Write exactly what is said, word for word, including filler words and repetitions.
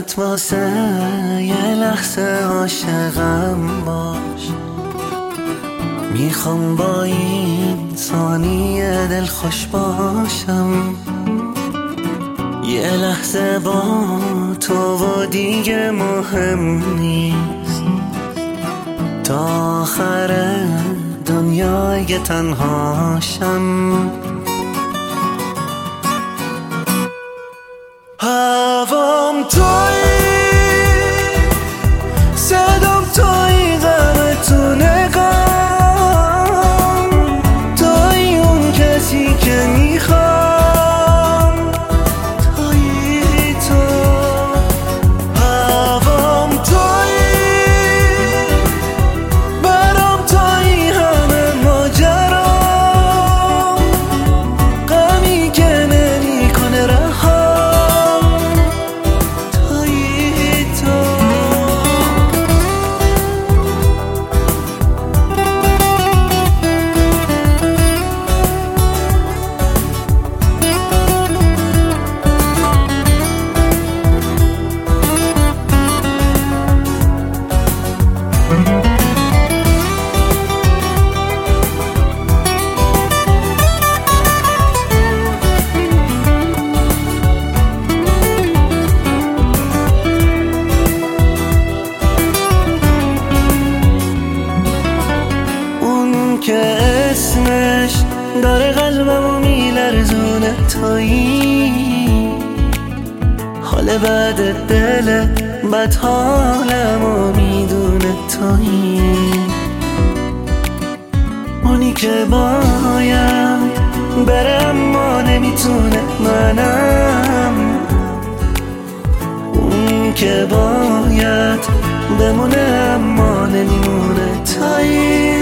فقط واسه یه لحظه عاشقم باش. میخوام با این ثانیه دل خوش باشم، یه لحظه با تو و دیگه مهم نیست، تا آخر دنیا اگه تنهاشم. هوام توی، صدام توی، غم تو نگام توی، اون کسی که میخوام توی تو. هوام توی، برام توی، همه ماجرام، غمی که نمیکنه رها. که اسمش داره قلبمو میلرزونه تویی، حال بعد دل بد حالمو میدونه تویی، اونی که باید بره اما نمیتونه، منم اون که باید بمونه اما نمیمونه تویی.